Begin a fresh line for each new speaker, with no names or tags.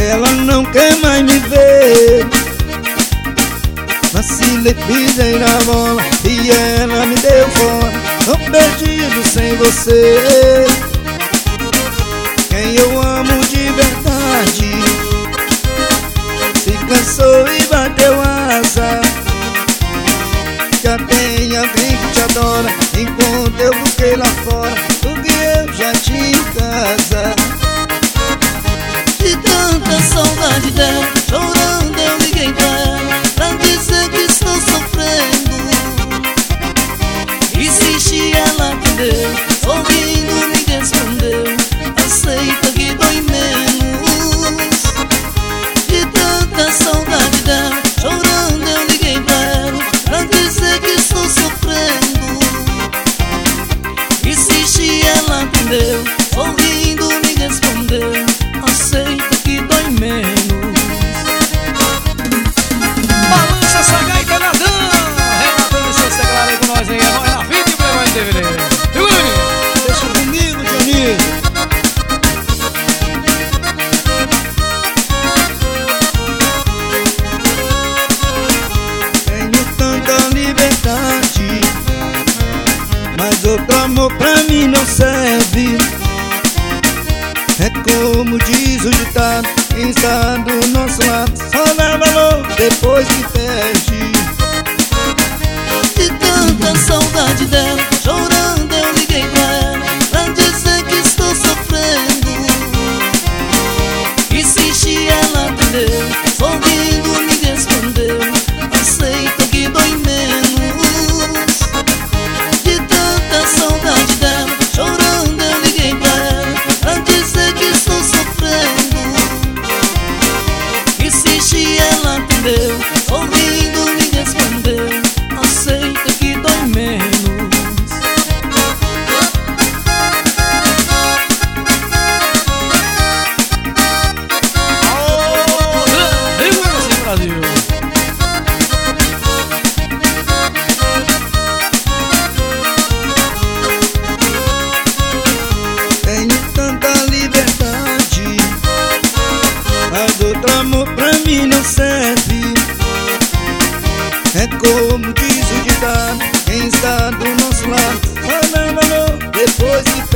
ela não quer mais me ver. Vacilei, pisei na bola e ela me deu fora. Tô perdido sem você. Quem eu amo de verdade se cansou e bateu asa. Já tem alguém que te adora, enquanto eu busquei lá fora o que eu já tinha em casa.
De tanta saudade dela, chorando eu liguei pra ela pra dizer que estou sofrendo. Insisti, ela atendeu, sorrindo me respondeu: aceita que dói menos. De tanta saudade dela, chorando eu liguei pra ela pra dizer que estou sofrendo. Insisti, ela atendeu, sorrindo me respondeu: aceita que dói menos.
Balança essa gaita nadando, relatando seus teclados aí com nós, hein? É nós na fita e o Playboy no DVD. Segura, menino.
Deixa comigo, Dionísio. Tenho tanta liberdade, mas outro amor pra mim não serve. É como diz o ditado: quem está do nosso lado só dá valor depois que perde.
De tanta saudade dela, chorando eu liguei pra ela pra dizer que estou sofrendo. Insisti, ela atendeu, sorrindo me respondeu: aceita que dói menos. De tanta saudade dela, chorando eu liguei pra ela pra dizer que estou sofrendo. Insisti, ela atendeu, sorrindo me respondeu: aceita que dói menos.
Brasil.
Tenho tanta liberdade, mas outro amor pra mim não serve. É como diz o ditado: quem está do nosso lado só dá valor depois que